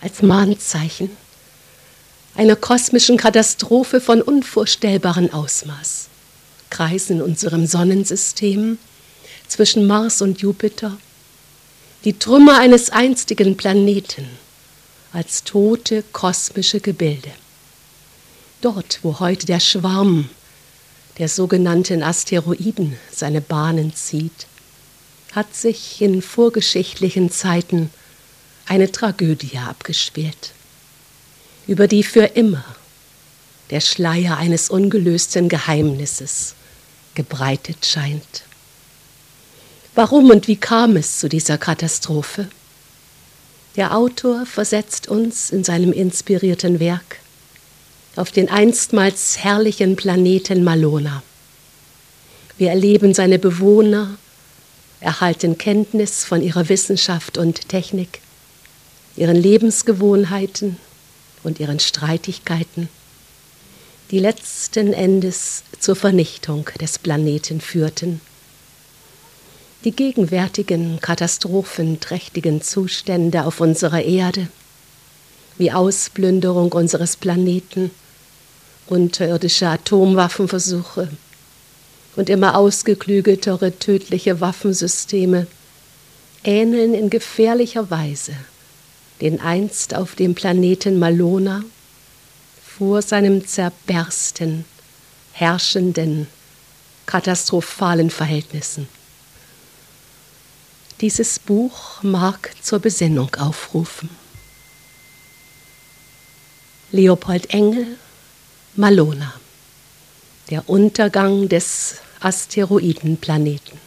als Mahnzeichen einer kosmischen Katastrophe von unvorstellbarem Ausmaß kreisen in unserem Sonnensystem zwischen Mars und Jupiter die Trümmer eines einstigen Planeten als tote kosmische Gebilde. Dort, wo heute der Schwarm der sogenannten Asteroiden seine Bahnen zieht, hat sich in vorgeschichtlichen Zeiten eine Tragödie abgespielt, über die für immer der Schleier eines ungelösten Geheimnisses gebreitet scheint. Warum und wie kam es zu dieser Katastrophe? Der Autor versetzt uns in seinem inspirierten Werk auf den einstmals herrlichen Planeten Malona. Wir erleben seine Bewohner, erhalten Kenntnis von ihrer Wissenschaft und Technik, ihren Lebensgewohnheiten und ihren Streitigkeiten, die letzten Endes zur Vernichtung des Planeten führten. Die gegenwärtigen katastrophenträchtigen Zustände auf unserer Erde, wie Ausplünderung unseres Planeten, unterirdische Atomwaffenversuche und immer ausgeklügeltere tödliche Waffensysteme, ähneln in gefährlicher Weise den einst auf dem Planeten Malona vor seinem Zerbersten herrschenden, katastrophalen Verhältnissen. Dieses Buch mag zur Besinnung aufrufen. Leopold Engel, Malona, der Untergang des Asteroidenplaneten.